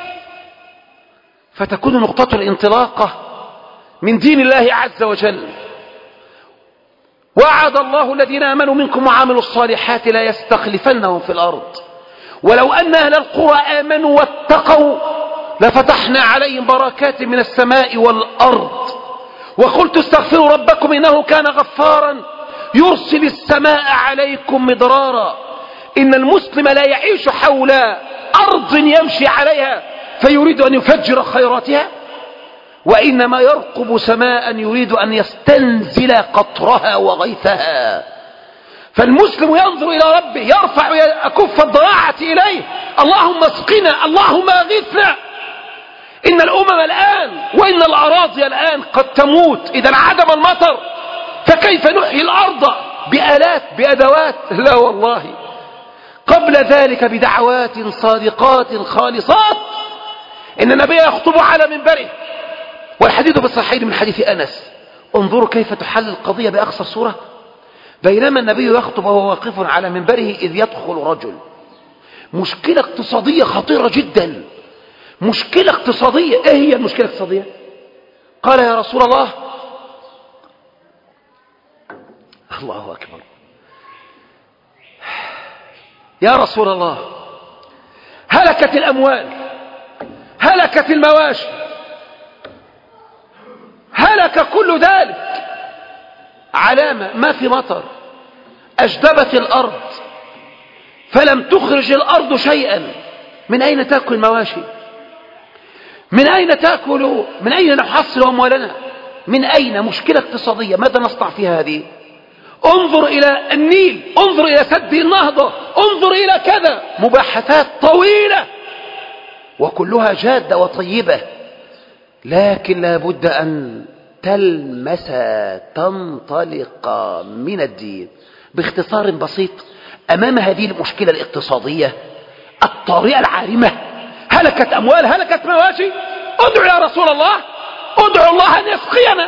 فتكون نقطة الانطلاقة من دين الله عز وجل. وعد الله الذين آمنوا منكم وعملوا الصالحات لا يستخلفنهم في الأرض ولو أن أهل القرى آمنوا واتقوا لفتحنا عليهم بركات من السماء والأرض. وقلت استغفروا ربكم إنه كان غفارا يرسل السماء عليكم مدرارا. إن المسلم لا يعيش حول أرض يمشي عليها فيريد أن يفجر خيراتها، وإنما يرقب سماء يريد أن يستنزل قطرها وغيثها. فالمسلم ينظر إلى ربه، يرفع أكف الضراعة إليه: اللهم اسقنا، اللهم أغثنا. إن الأمم الآن وإن الأراضي الآن قد تموت إذا انعدم المطر، فكيف نحيي الأرض بآلات بأدوات؟ لا والله، قبل ذلك بدعوات صادقات خالصات. إن النبي يخطب على منبره، والحديث بالصحيحين من حديث أنس. انظروا كيف تحل القضية بأقصى صورة. بينما النبي يخطب وهو واقف على منبره إذ يدخل رجل. مشكلة اقتصادية خطيرة جدا، مشكلة اقتصادية. ايه هي المشكلة الاقتصادية؟ قال: يا رسول الله. الله أكبر. يا رسول الله، هلكت الأموال، هلكت المواشي، هلك كل ذلك. علامة ما في مطر، أجدبت الأرض فلم تخرج الأرض شيئا. من أين تأكل المواشي؟ من أين تأكل؟ من أين نحصل أموالنا؟ من أين؟ مشكلة اقتصادية. ماذا نصنع في هذه؟ انظر إلى النيل، انظر إلى سد النهضة، انظر إلى كذا، مباحثات طويلة وكلها جادة وطيبة، لكن لا بد أن تلمس تنطلق من الدين. باختصار بسيط، أمام هذه المشكلة الاقتصادية الطارئة العارمة، هلكت أموال، هلكت مواشي، ادعو يا رسول الله، ادعو الله أن يسقينا.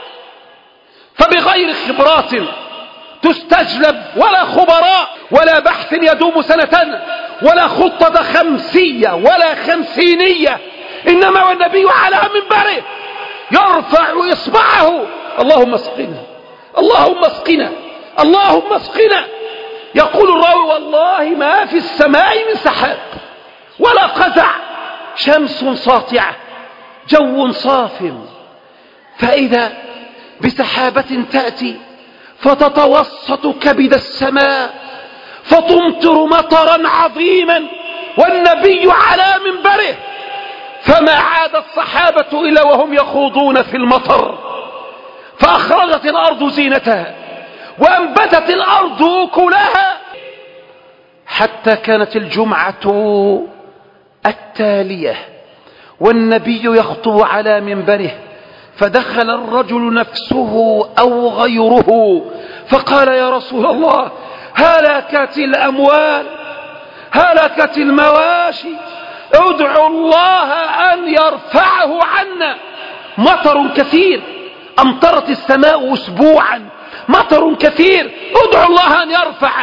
فبغير خبرات تستجلب ولا خبراء ولا بحث يدوم سنة ولا خطة خمسية ولا خمسينية، إنما والنبي على منبره يرفع إصبعه: اللهم اسقنا، اللهم اسقنا، اللهم اسقنا. يقول الراوي: والله ما في السماء من سحاب ولا قزع، شمس ساطعة، جو صاف، فإذا بسحابة تأتي فتتوسط كبد السماء فتمطر مطرا عظيما والنبي على منبره، فما عاد الصحابة إلا وهم يخوضون في المطر، فأخرجت الأرض زينتها وأنبتت الأرض أكلها، حتى كانت الجمعة التالية والنبي يخطب على منبره، فدخل الرجل نفسه أو غيره فقال: يا رسول الله، هلكت الأموال، هلكت المواشي، ادعوا الله أن يرفعه عنا. مطر كثير، أمطرت السماء أسبوعا، مطر كثير، ادعوا الله أن يرفع.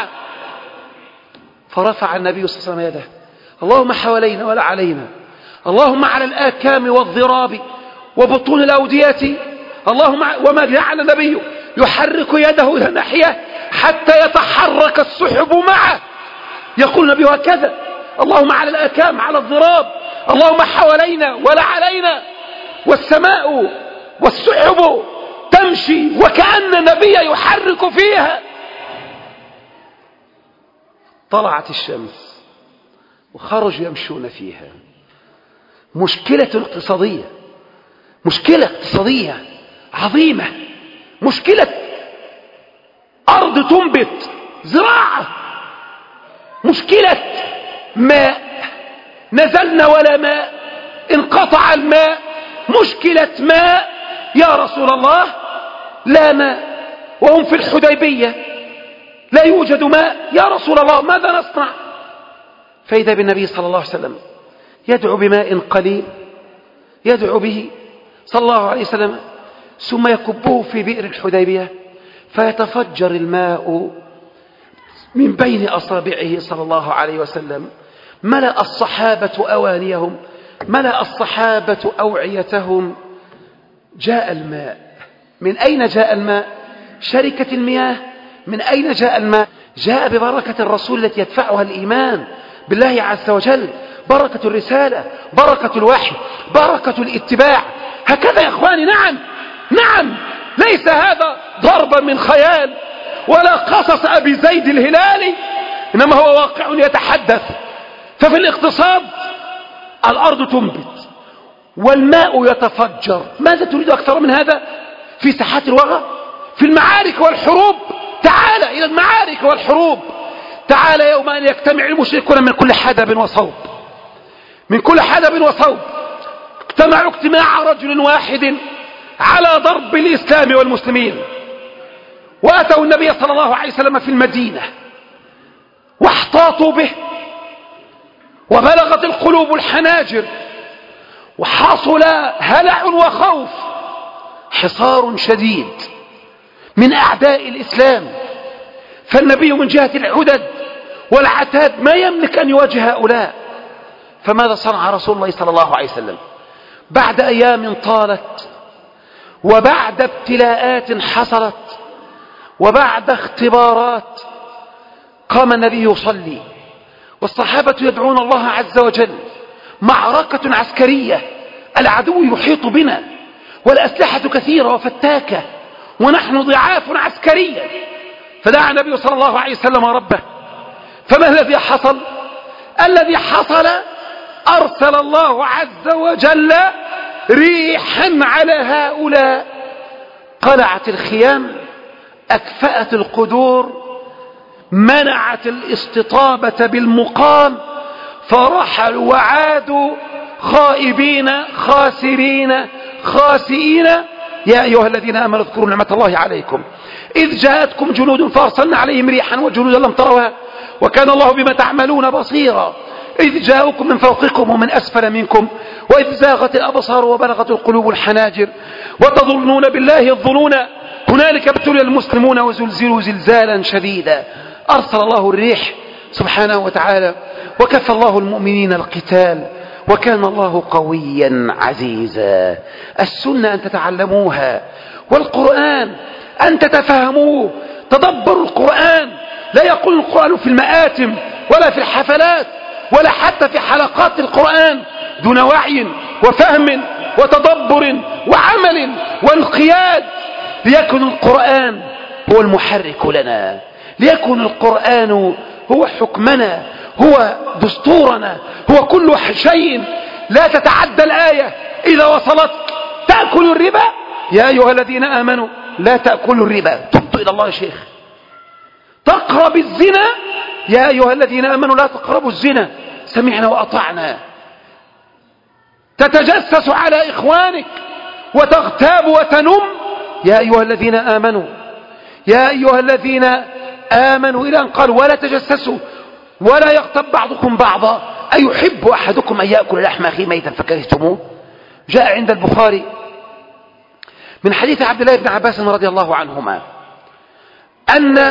فرفع النبي صلى الله عليه وسلم يده: اللهم حوالينا ولا علينا، اللهم على الآكام والضراب وبطون الأودية، اللهم. وما جعل النبي يحرك يده إلى ناحية حتى يتحرك السحب معه، يقول النبي هكذا: اللهم على الآكام، على الضراب، اللهم حوالينا ولا علينا، والسماء والسحب تمشي وكأن النبي يحرك فيها. طلعت الشمس وخرجوا يمشون فيها. مشكلة اقتصادية، مشكلة اقتصادية عظيمة، مشكلة أرض تنبت، زراعة، مشكلة ماء، نزلنا ولا ماء، انقطع الماء، مشكلة ماء، يا رسول الله لا ماء، وهم في الحديبية لا يوجد ماء، يا رسول الله ماذا نصنع؟ فإذا بالنبي صلى الله عليه وسلم يدعو بماء قليل، يدعو به صلى الله عليه وسلم، ثم يكبه في بئر الحديبية فيتفجر الماء من بين أصابعه صلى الله عليه وسلم. ملأ الصحابة أوانيهم، ملأ الصحابة أوعيتهم. جاء الماء. من أين جاء الماء؟ شركة المياه. من أين جاء الماء؟ جاء ببركة الرسول التي يدفعها الإيمان بالله عز وجل، بركة الرسالة، بركة الوحي، بركة الاتباع. هكذا يا إخواني. نعم نعم، ليس هذا ضربا من خيال ولا قصص أبي زيد الهلالي، إنما هو واقع يتحدث. ففي الاقتصاد الأرض تنبت والماء يتفجر، ماذا تريد أكثر من هذا؟ في ساحات الوغى، في المعارك والحروب. تعال إلى المعارك والحروب. تعال يوم أن يجتمع المشركون من كل حدب وصوب، من كل حدب وصوب، اجتمعوا اجتماع رجل واحد على ضرب الإسلام والمسلمين، وأتوا النبي صلى الله عليه وسلم في المدينة واحتاطوا به، وبلغت القلوب الحناجر، وحصل هلع وخوف، حصار شديد من أعداء الإسلام. فالنبي من جهة العدد والعتاد ما يملك أن يواجه هؤلاء. فماذا صنع رسول الله صلى الله عليه وسلم؟ بعد أيام طالت وبعد ابتلاءات حصلت وبعد اختبارات، قام النبي يصلي والصحابة يدعون الله عز وجل. معركة عسكرية، العدو يحيط بنا والأسلحة كثيرة وفتاكة ونحن ضعاف عسكريا. فدعا النبي صلى الله عليه وسلم ربه. فما الذي حصل؟ الذي حصل أرسل الله عز وجل ريحا على هؤلاء، قلعت الخيام، أكفأت القدور، منعت الاستطابة بالمقام، فرحلوا وعادوا خائبين خاسرين خاسئين. يا أيها الذين آمنوا اذكروا نعمة الله عليكم إذ جاءتكم جنود فأرسلنا عليهم ريحا وجنودا لم تروها وكان الله بما تعملون بصيرا. إذ جاءكم من فوقكم ومن أسفل منكم وإذ زاغت الأبصار وبلغت القلوب الحناجر وتظنون بالله الظنون هنالك ابتلي المسلمون وزلزلوا زلزالا شديدا. أرسل الله الريح سبحانه وتعالى وكفى الله المؤمنين القتال وكان الله قويا عزيزا. السنة أن تتعلموها، والقرآن أن تتفهموه. تدبروا القرآن، لا يقول القرآن في المآتم ولا في الحفلات ولا حتى في حلقات القرآن دون وعي وفهم وتدبر وعمل وانقياد. ليكن القرآن هو المحرك لنا، ليكن القرآن هو حكمنا، هو دستورنا، هو كل شيء. لا تتعدى الآية إذا وصلت تأكل الربا يا أيها الذين آمنوا لا تأكلوا الربا. تبت إلى الله يا شيخ. تقرب الزنا يا أيها الذين آمنوا لا تقربوا الزنا. سمعنا وأطعنا. تتجسس على إخوانك وتغتاب وتنم يا أيها الذين آمنوا يا أيها الذين آمنوا إلى أن قال ولا تجسسوا ولا يغتب بعضكم بعضا أيحب أحدكم أن يأكل لحم أخيه ميتا فكرهتموه. جاء عند البخاري من حديث عبد الله بن عباس رضي الله عنهما أن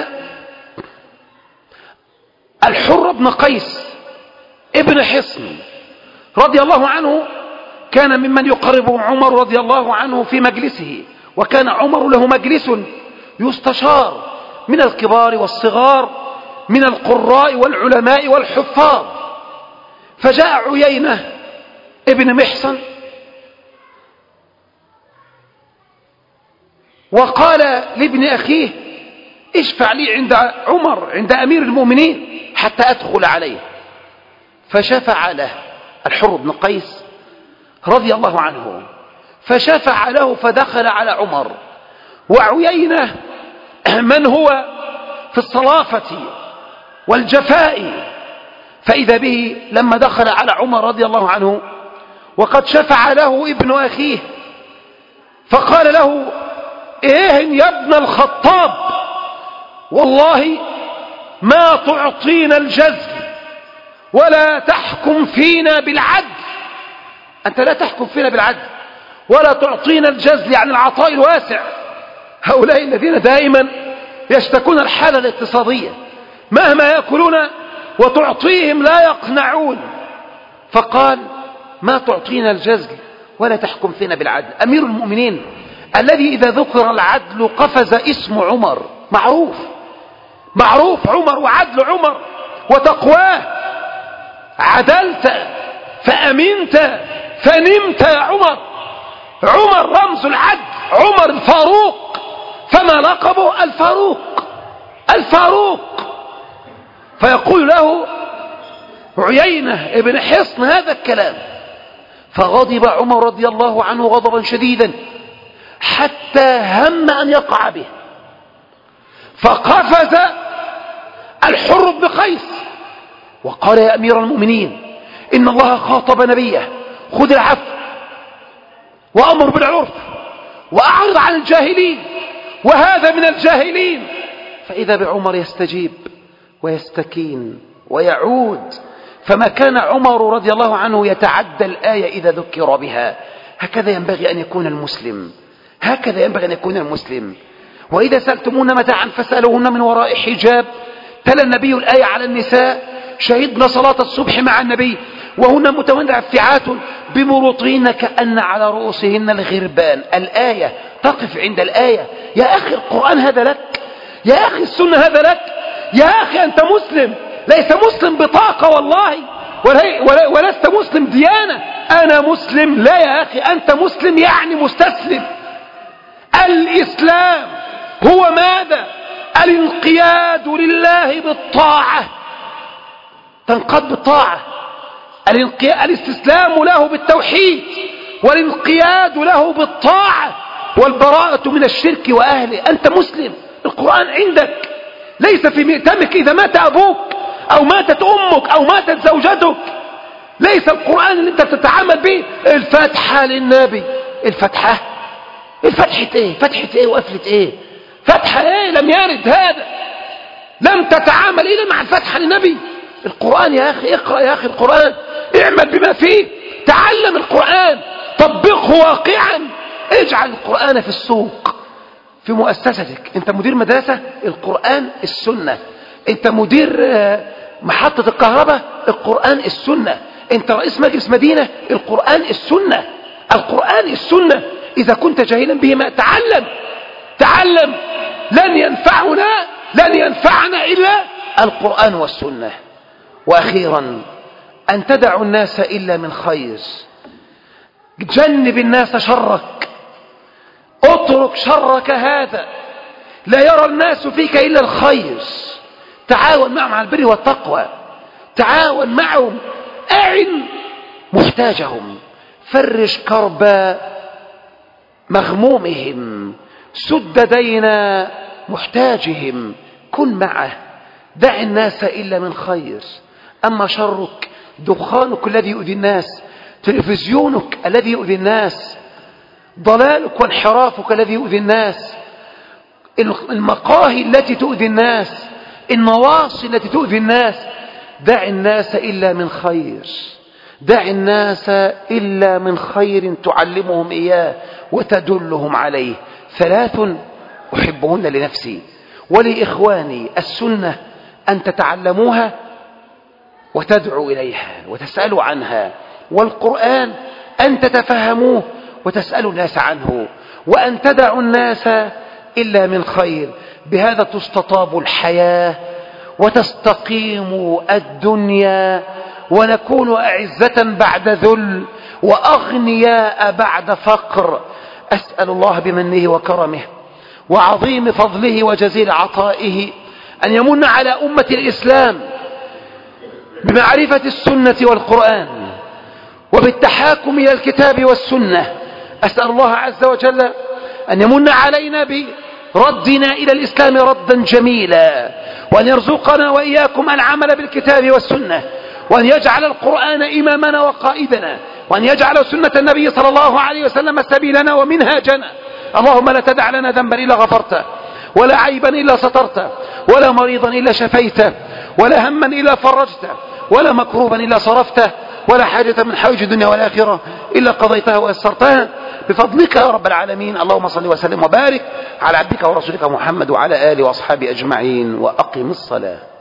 الحر بن قيس ابن حصن رضي الله عنه كان ممن يقرب عمر رضي الله عنه في مجلسه، وكان عمر له مجلس يستشار من الكبار والصغار من القراء والعلماء والحفاظ. فجاء عيينة ابن محصن وقال لابن أخيه اشفع لي عند عمر عند أمير المؤمنين حتى أدخل عليه. فشفع له الحر بن قيس رضي الله عنه، فشفع له فدخل على عمر. وعيينة من هو في الصلافة والجفاء، فإذا به لما دخل على عمر رضي الله عنه وقد شفع له ابن أخيه فقال له إيه يا ابن الخطاب والله ما تعطينا الجزل ولا تحكم فينا بالعدل. أنت لا تحكم فينا بالعدل ولا تعطينا الجزل يعني العطاء الواسع. هؤلاء الذين دائما يشتكون الحالة الاقتصادية مهما يأكلون وتعطيهم لا يقنعون. فقال ما تعطينا الجزل ولا تحكم فينا بالعدل. أمير المؤمنين الذي إذا ذكر العدل قفز اسم عمر، معروف معروف عمر وعدل عمر وتقواه. عدلت فأمنت فنمت يا عمر. عمر رمز العدل، عمر الفاروق، فما لقبه الفاروق الفاروق. فيقول له عيينة ابن حصن هذا الكلام، فغضب عمر رضي الله عنه غضبا شديدا حتى هم أن يقع به. فقفز الحر بن قيس وقال يا أمير المؤمنين إن الله خاطب نبيه خذ العفو وأمر بالعرف وأعرض عن الجاهلين وهذا من الجاهلين. فإذا بعمر يستجيب ويستكين ويعود. فما كان عمر رضي الله عنه يتعدى الآية إذا ذكر بها. هكذا ينبغي أن يكون المسلم، هكذا ينبغي أن يكون المسلم. وإذا سألتمون متاعا فاسألوهن من وراء حجاب. تلا النبي الآية على النساء شهدنا صلاة الصبح مع النبي وهن متمتعات بمروطهن كأن على رؤوسهن الغربان. الآية تقف عند الآية. يا أخي القرآن هذا لك، يا أخي السنة هذا لك، يا أخي أنت مسلم، ليس مسلم بطاقة والله ولست مسلم ديانة. أنا مسلم لا يا أخي، أنت مسلم يعني مستسلم. الإسلام هو ماذا؟ الانقياد لله بالطاعة، تنقاد بالطاعة. الاستسلام له بالتوحيد والانقياد له بالطاعة والبراءة من الشرك وأهله. أنت مسلم. القرآن القرآن عندك، ليس في مئتمك إذا مات أبوك أو ماتت أمك أو ماتت زوجتك. ليس القرآن اللي أنت بتتعامل به الفتحة للنبي. الفتحة الفتحة إيه؟ فتحة إيه وقفلة إيه؟ فتحة إيه؟ لم يرد هذا. لم تتعامل إلا مع الفتحة للنبي. القرآن يا أخي، اقرأ يا أخي القرآن، اعمل بما فيه، تعلم القرآن، طبقه واقعا. اجعل القرآن في السوق، في مؤسستك. انت مدير مدرسة، القرآن السنة. انت مدير محطة الكهرباء، القرآن السنة. انت رئيس مجلس مدينة، القرآن السنة. القرآن السنة. إذا كنت جاهلا بهما تعلم تعلم. لن ينفعنا لن ينفعنا إلا القرآن والسنة. وأخيرا أن تدعوا الناس إلا من خير. جنب الناس شرك، اترك شرك هذا. لا يرى الناس فيك إلا الخير. تعاون معهم على البر والتقوى، تعاون معهم، أعن محتاجهم، فرج كرب مغمومهم، سد دين محتاجهم، كن معه. دع الناس إلا من خير. أما شرك، دخانك الذي يؤذي الناس، تلفزيونك الذي يؤذي الناس، ضلالك وانحرافك الذي يؤذي الناس، المقاهي التي تؤذي الناس، النواصي التي تؤذي الناس. دع الناس إلا من خير. دع الناس إلا من خير تعلمهم إياه وتدلهم عليه. ثلاث أحبهن لنفسي ولإخواني: السنة أن تتعلموها وتدعوا إليها وتسألوا عنها، والقرآن أن تتفهموه وتسألوا الناس عنه، وأن تدعوا الناس إلا من خير. بهذا تستطاب الحياة وتستقيم الدنيا، ونكون أعزة بعد ذل وأغنياء بعد فقر. أسأل الله بمنه وكرمه وعظيم فضله وجزيل عطائه أن يمن على أمة الإسلام بمعرفة السنة والقرآن وبالتحاكم إلى الكتاب والسنة. أسأل الله عز وجل أن يمن علينا بردنا إلى الإسلام ردا جميلا، وأن يرزقنا وإياكم العمل بالكتاب والسنة، وأن يجعل القرآن إمامنا وقائدنا، وأن يجعل سنة النبي صلى الله عليه وسلم سبيلنا ومنهاجنا. اللهم لا تدع لنا ذنبا إلا غفرته، ولا عيبا إلا سترته، ولا مريضا إلا شفيته، ولا هما إلا فرجته، ولا مكروبا إلا صرفته، ولا حاجة من حوائج الدنيا والآخرة إلا قضيتها ويسرتها بفضلك يا رب العالمين. اللهم صل وسلم وبارك على عبدك ورسولك محمد وعلى آله وأصحابه أجمعين، وأقم الصلاة.